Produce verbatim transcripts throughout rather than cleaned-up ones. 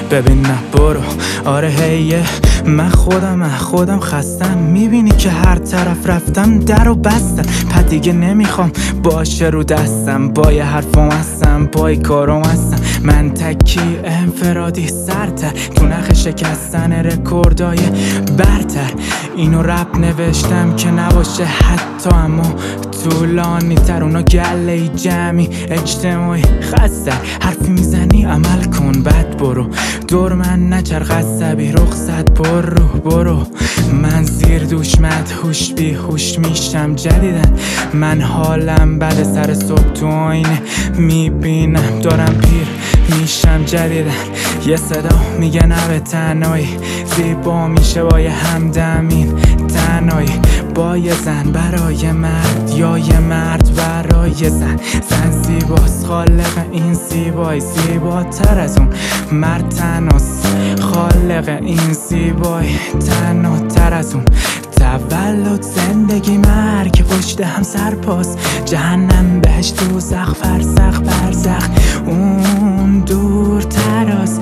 ببین نه برو. آره هیه من خودم من خودم خستم، میبینی که هر طرف رفتم در و بستم. پس دیگه نمیخوام باشه رو دستم، با یه حرفم هستم بای کارم هستم. من تکی انفرادی سرتر تو نخ شکستن رکوردای برتر. اینو رپ نوشتم که نباشه حتی اما طولانی تر. اونا گله جمعی اجتماعی خسته، حرفی میزنی عمل کن بعد برو. دور من نچرخ عصبی رخصت برو برو. من زیر دوش مدهوش بیهوش میشم جدیدن. من حالم بعد سر صبح تو آینه میبینم دارم پیر میشم جدیدن. یه صدا میگه نه به تنهایی زیبا میشه با یه همدمین تنهایی. با یه زن برای مرد یا یه مرد برای زن. زن زیباست خالق این زیبایی، زیباتر از اون مرد تناست. خالق این زیبایی تناتر از اون. تولد زندگی مرگ پشت هم سرپاس، جهنم بهشت دوزخ فرزخ برزخ اون دور تراست.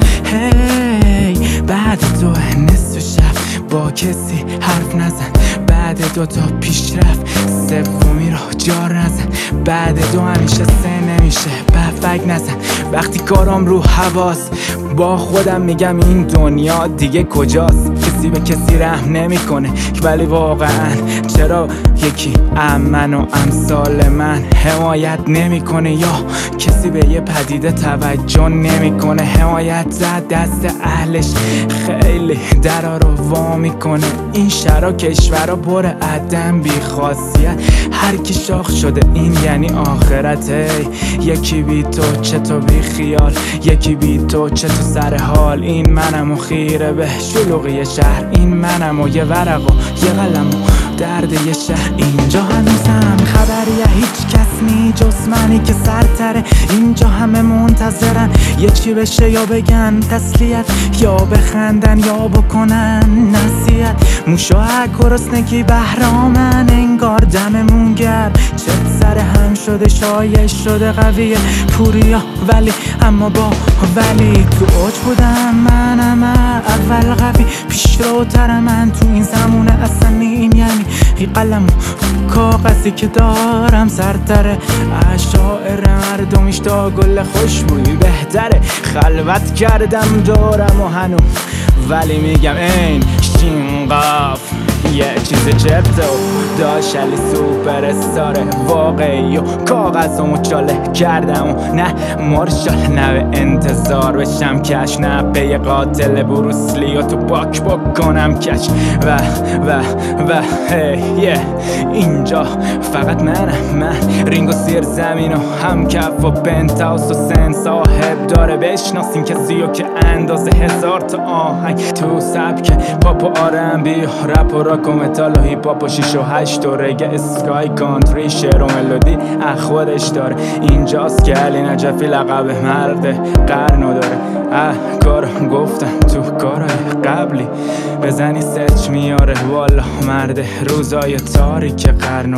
هی بعد تو نصف شب با کسی حرف نزن، بعد دو تا پیشرفت سومی را جار نزن. بعد دو همیشه سه نمیشه بفک نزن. وقتی کارم رو حواس با خودم میگم این دنیا دیگه کجاست. کسی به کسی رحم نمیکنه ولی واقعا چرا یکی من و امثال من حمایت نمیکنه، یا کسی به یه پدیده توجه نمیکنه. حمایت زد دست اهلش خیلی درا رو وا میکنه. این شهر و کشورها پر عدم بی خاصیت، هر کی شاخ شده این یعنی آخرته. یکی بی تو چه تو بی خیال، یکی بی تو چه تو سر حال. این منم و خیره به شلوغی شهر، این منم و یه ورق و یه قلم و درد یه شهر. اینجا هنوزم خبریه هیچ کس نی جز منی که سرتره. اینجا همه منتظرن یه چی بشه یا بگن تسلیت، یا بخندن یا بکنن نصیحت. موشاک و رسنگی بهرامن انگار دممون گرم. چت سر هم شده شایش شده قویه پوریا ولی اما با ولی تو اوج بودم منم اول قوی پیشروتر من تو این زمونه. اصلا این یعنی این قلم و کاغذی که دارم سرتره. اشاعر مردمیش تا گل خوشبویی بهتره. خلوت کردم دورم و هنو ولی میگم این شینقاف یه چیز چپته و داشت علی سوپر استاره واقعی و کاغذمو چاله کردم و نه مارشال نه به انتظار بشم کش، نه به یه قاتل بروسلی و تو باک بکنم کش. و و و هی اینجا فقط منم من رینگ و سیر زمین و هم کف و پنتاوس و سن صاحب داره. بشناسیم کسی و که اندازه هزار تا آهنگ تو سبک پاپ و آر ام بی رپ و راک و متال و هیپ هاپ و شیش و هشت و رگ اسکای کانتری شعر و ملودی خودش داره. اینجاست که علی نجفی لقب مرد قرنو داره. اه کارو گفتم تو کارای قبلی بزنی سچ میاره والا مرد روزای تاریک قرنو.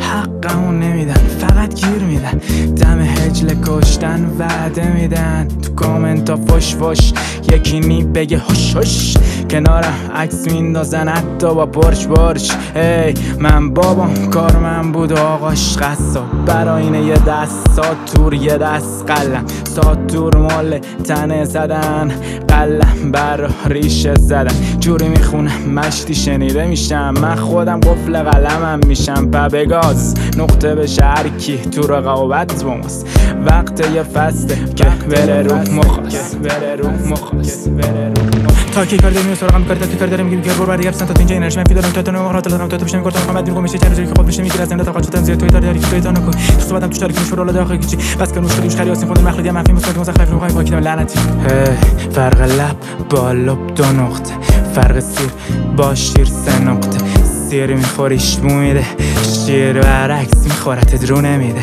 حقمون نمیدن فقط گیر میدن، دم هجل کشتن وعده میدن. تو کامنت ها فش فش یکی نی بگه هش هش، کنارم عکس میندازن حتی با پرش برش. ای من بابام کار من بود و آقاش قصاب برای اینه یه دست ساتور یه دست قلم. ساتور مال تنه زدن قلم بر ریشه زدن. جوری میخونم مشتی شنیده میشم، من خودم قفل قلمم میشم. پبگاز نقطه به شهرکی تو رقابت بماست. وقت یه فسته که بره رو مخواست بره رو مخواست بره رو تا کی کار داریم سراغم کار تا کار داریم میگم برو برای گرفتن تا اینجا انرژی من فیدارم تا تو نمرات دارم تا تو بشم گفتم محمد میگم میشه چند روزی که خود میشه میگیره از زنده تا قاچتم زیاد توی داری تو ایتانو کو صحبتم تو شارکی شورا داخل کیچی بس که نوش کردیش خریاسی خود مخلدی منفی مثبت مزخرف رو خواهی پاکیدم لعنتی. فرق لب با لب دو نقطه، فرق سیر با شیر سه نقطه. سیر میخوریش بو میده، شیر برعکس میخورت درو نمیده.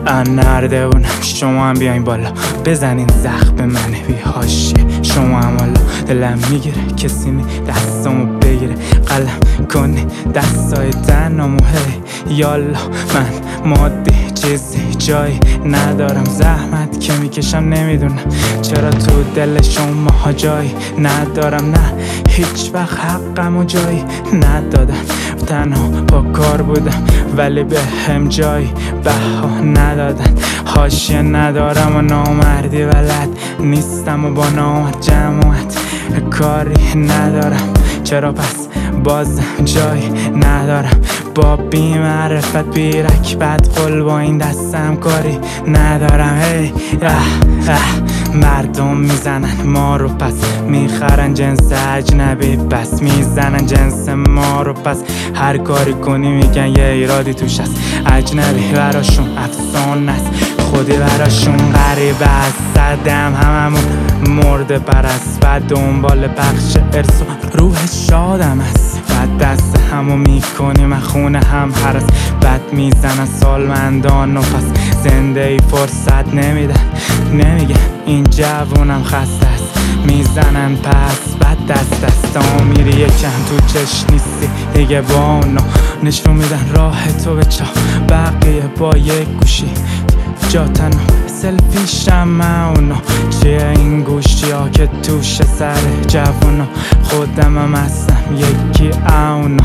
نرده بونم شما هم بیاین بالا بزنین زخم به من بی حاشیه. شما هم حالا دلم میگیره کسی نی دستامو بگیره قلم کنی دستای تنامو. هی یالا من مادی چیزی جایی ندارم. زحمت که میکشم نمیدونم چرا تو دل شما جایی ندارم. نه هیچ وقت حقم و جایی ندادم، تنها با کار بودم ولی به هم جایی بها ندادن. حاشیه ندارم و نامردی بلد نیستم و با نامرد جماعت کاری ندارم. چرا پس بازم جایی ندارم؟ با بی معرفت بیرک بد قل با این دستم کاری ندارم. هی اه اه مردم میزنن ما رو پس میخرن جنس اجنبی، پس میزنن جنس ما رو پس هر کاری کنی میگن یه ایرادی توش هست. اجنبی براشون افسانه است، خودی براشون غریبه است. صدم هممون مرده پرست و دنبال پخش ارث و روح شادم است. بعد دست همو میکنیم خونه هم هرست، بد میزنن سالمندان و پس زنده ای فرصت نمیدن. نمیگن این جوونم خسته است، میزنن پس بد دست دستا میری یکم تو چش نیستی دیگه با اونا نشون میدن راه تو به چا بقیه با یک گوشی جا تنها سلفی شمع اونا. چیه این گوشی ها که توش سر جوونا خودم هم هستم یکی اونا،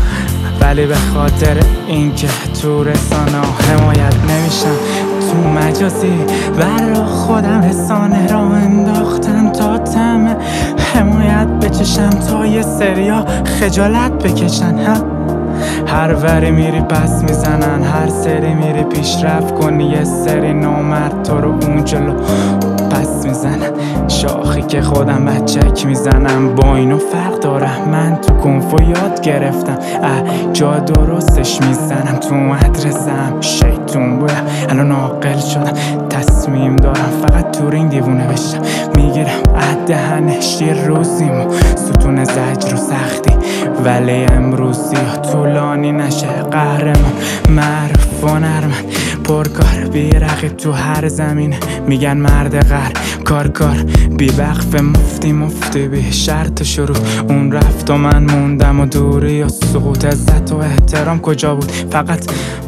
ولی به خاطر اینکه تو رسانه حمایت نمیشم تو مجازی برا خودم رسانه را انداختم تا تم حمایت بچشم تا یه سریا خجالت بکشن. هم هر وری میری پس میزنن، هر سری میری پیشرفت کنی یه سری نامرد تو رو اون جلو پس میزنن. شاخی که خودم بچک میزنم با اینو فرق دارم. من تو کنفو یاد گرفتم اه جا درستش میزنم. تو مدرسم شیطون بودم الان عاقل شدم، تصمیم دارم فقط تو رینگ دیوونه بشم. میگیرم دهنش یه روزیمو ستون زجر و سختی، ولی امروزی طولانی نشه قهرمان معروف و نرمن پرکار بی رقیب تو هر زمینه. میگن مرد غر کار کار بی وقف مفتی مفتی بی شرط شروع. اون رفت و من موندم و دوری و سقوط. عزت و احترام کجا بود؟ فقط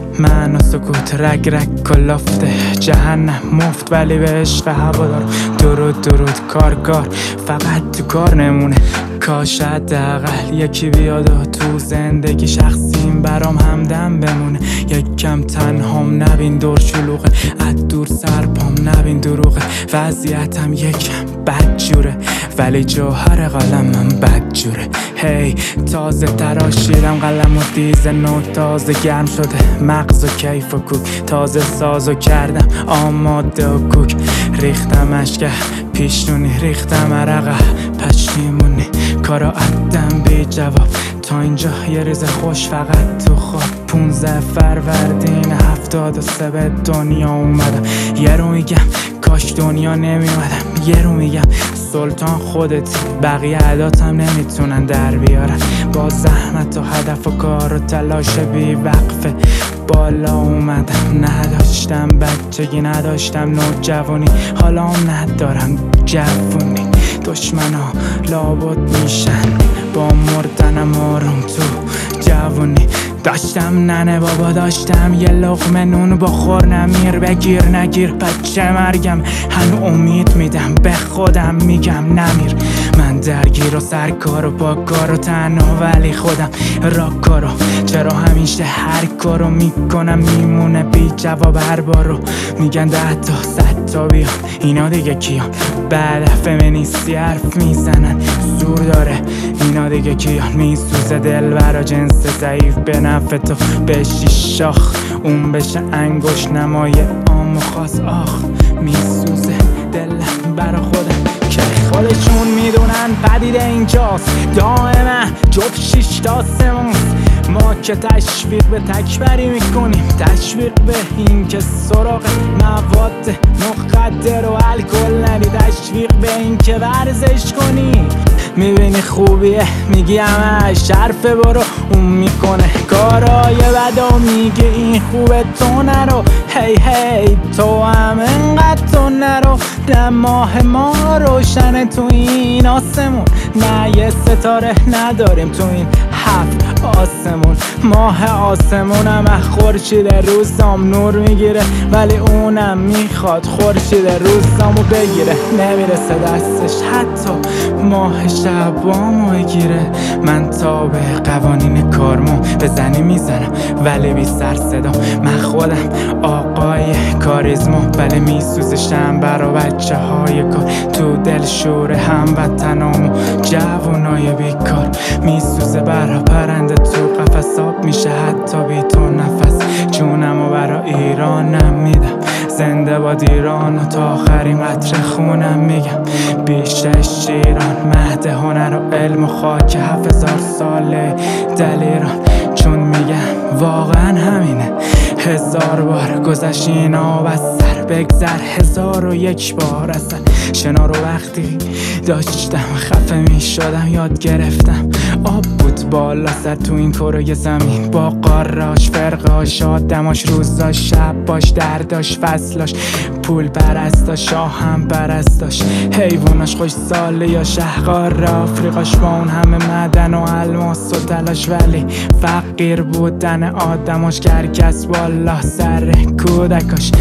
من و سکوت رگ رگ کلافته جهنم مفت ولی به عشق هوا دارم. درود درود کار کار فقط تو کار نمونه. کاش حداقل یکی بیاد و تو زندگی شخصیم برام همدم بمونه. یک کم تنهام نبین دور شلوغه، از دور سرپام نبین دروغه. وضعیتم یکم بد جوره ولی جوهر قلمم بد جوره. هی تازه تراشیدم قلم و دیز نو تازه گرم شده مغز و کیف و کوک. تازه سازو کردم آماده و کوک. ریختم اشکه پیشونی ریختم عرقه پشیمونی کارا عدم بی جواب. تا اینجا یه ریز خوش فقط تو خواب. پونزه فروردین هفتاد و سه به دنیا اومدم. یه رو میگم کاش دنیا نمیومدم، یه رو میگم سلطان خودت بقیه عداتم نمیتونن در بیارن. با زحمت و هدف و کار و تلاش بی وقفه بالا اومدم. نداشتم بچگی نداشتم نوجوانی، حالا هم ندارم جوونی. دشمنا لابد میشن با مردنم آروم تو جوونی. داشتم ننه بابا داشتم یه لقمه نون بخور نمیر بگیر نگیر بچه مرگم هنو امید میدم به خودم میگم نمیر. من درگیر و سرکار و با کار و تنها ولی خودم را کارو. چرا همیشه هر کارو میکنم میمونه بی جواب هر بارو. میگن ده تا صد تا بیان اینا دیگه کیان؟ بعد فمینیستی حرف میزنن زور داره اینا دیگه کیان؟ میسوزه دل برا جنس ضعیف به نفع تو بشی شاخ اون بشه انگوش نمای عام و خاص. آخ میسوزه دلم برا خودم که خودشون میدونن پدیده اینجاست دائما جب شیش تا سماست. ما که تشویق به تکبری میکنیم، تشویق به این که سراغ مواد مخدر و الکل نری، تشویق به این که ورزش کنی. میبینی خوبیه میگی همه شرفه برو، اون میکنه کارای بد و میگه این خوبه تو نرو. هی هی تو هم انقدر تو نرو، نه ماه ما روشنه تو این آسمون، نه یه ستاره نداریم تو این هفت آسمون. ماه آسمونم از خورشید روزام نور میگیره، ولی اونم میخواد خورشید روزامو بگیره. نمیرسه دستش حتی ماه شبامو بگیره. من تا به قوانین کارمو بزنی میزنم، ولی بی سر صدا. من خودم آقای کاریزما، ولی میسوزشم برا بچه های کار. تو دل شور هموطنامو جوونای بیکار، میسوزه برا پرنده تو قفس. آب میشه حتی بی تو نفس، جونمو برا ایرانم میدم. زنده باد ایران و تا آخرین قطره خونم میگم. بیشش ایران مهد هنر و علم و خاک هفت هزار ساله دل ایران. چون میگم واقعا همینه، هزار بار گذشت اینا و سر بگذر هزار و یک بار. اصلا شنا رو وقتی داشتم خفه میشدم یاد گرفتم. آب بود بالا سر تو این کره زمین، با قاراش فرقاش آدماش روزاش شباش درداش فصلاش پول پرستاش شاهم پرستاش حیواناش خوش ساله یا شهقار آفریقاش با اون همه معدن و الماس و تلاش، ولی فقیر بودن آدماش کرکس بالا سر کودکاش.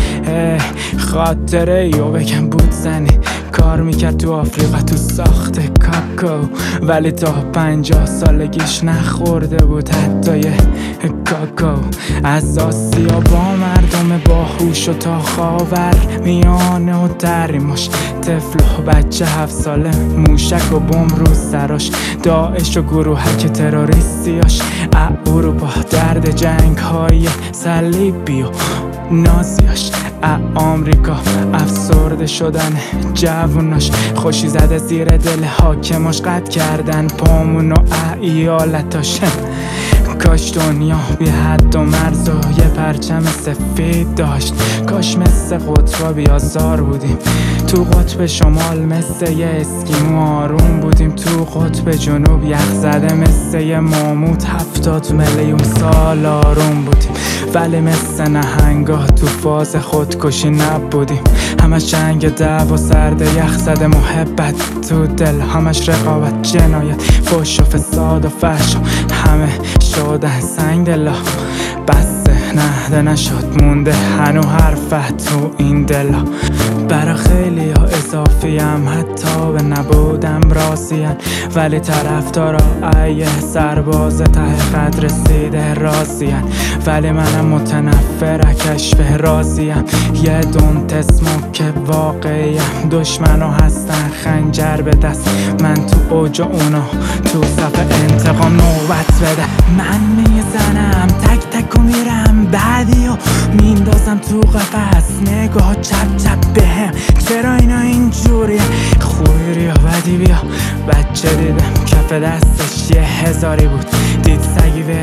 خاطره یو بگم بود زنی کار میکرد تو آفریقا تو ساخت کاکو، ولی تا پنجاه سالگیش نخورده بود حتی یه کاکو. از آسیا با مردم باهوش و تا خاور میانه و تریماش، طفل و بچه هفت ساله موشک و بم رو سراش. داعش و گروهک تروریستیاش، اروپا درد جنگ های صلیبی و نازیاش. آمریکا افسرده شدن جووناش، خوشی زده زیر دل حاکماش قطع کردن پامون و ایالتاش. کاش دنیا بی حد و مرز و یه پرچم سفید داشت، کاش مثل قطبا بیازار بودیم. تو قطب شمال مثل یه اسکیمو آروم بودیم، تو قطب جنوب یخ زده مثل یه ماموت هفتاد میلیون سال آروم بودیم. ولی مثل نهنگا تو فاز خودکشی نبودیم، همش جنگ دعوا سرد یخ زده محبت تو دل، همش رقابت جنایت فحش و فساد و فحش، همه شدن سنگ دلا. بسه نهده نشد مونده هنو حرفت تو این دلا. برا خیلی ها اضافیم حتی به نبودم راضیم، ولی طرفدارا ایه سرباز ته خط رسیده راضیم. ولی منم متنفر کشف راضیم، یه دون تسمو که واقعیم. دشمنو هستن خنجر به دست، من تو اوج اونا تو صف انتقام نوبت بده. من میزنم تک تک و میرم بعدی و میندازم تو قفس، نگاه چپ چپ بهم چرا اینا اینجوریه. خوبی یا بدی بیا، بچه دیدم کف دستش یه هزاری بود، دید سگی